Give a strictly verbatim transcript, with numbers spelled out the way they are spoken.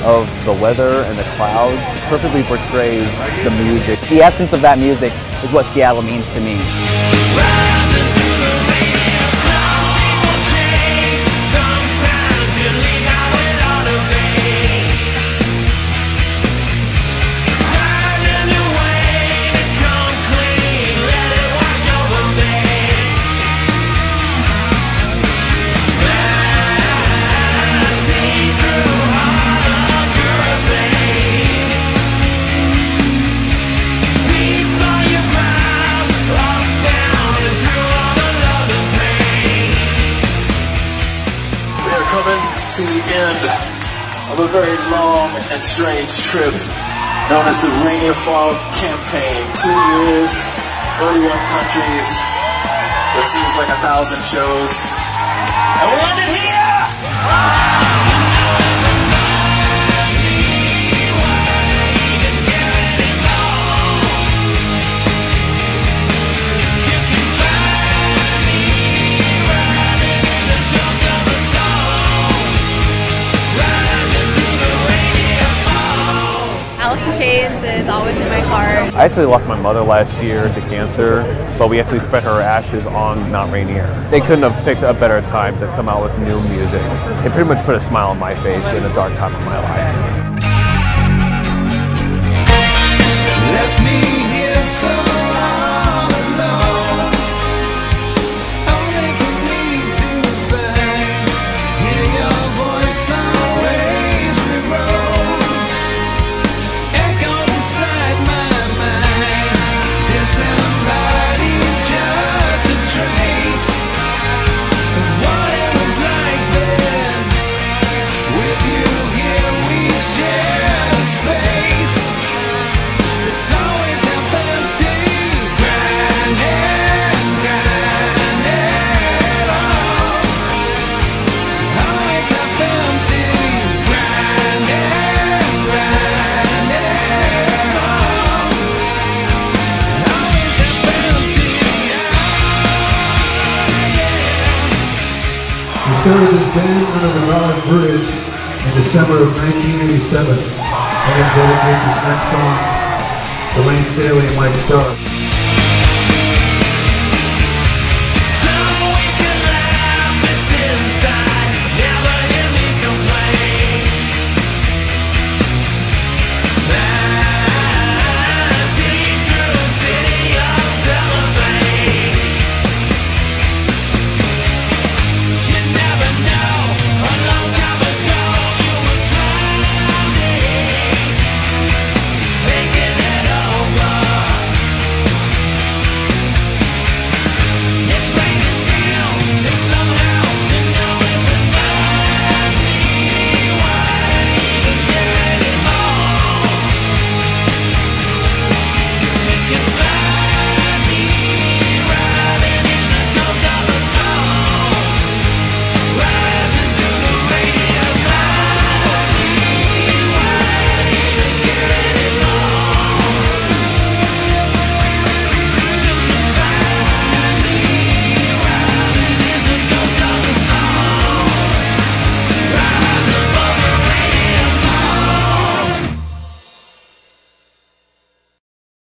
of the weather and the clouds perfectly portrays the music. The essence of that music is what Seattle means to me. To the end of a very long and strange trip known as the Rain or Fog campaign. Two years, thirty-one countries, it seems like a thousand shows, and we ended here! Alice in Chains is always in my heart. I actually lost my mother last year to cancer, but we actually spent her ashes on Not Rainier. They couldn't have picked a better time to come out with new music. It pretty much put a smile on my face in a dark time of my life. Left me here so all alone, only for me to find, hear your voice always reroll, echoes inside my mind. There's somebody, just a trace of what it was like then. With you here we share space. It's always half empty, grinding, grinding on. Always half empty, grinding, grinding on. Always half empty, We started this band under the Rod Bridge in December of nineteen eighty-seven. I'm going to dedicate this next song to Lane Staley and Mike Starr.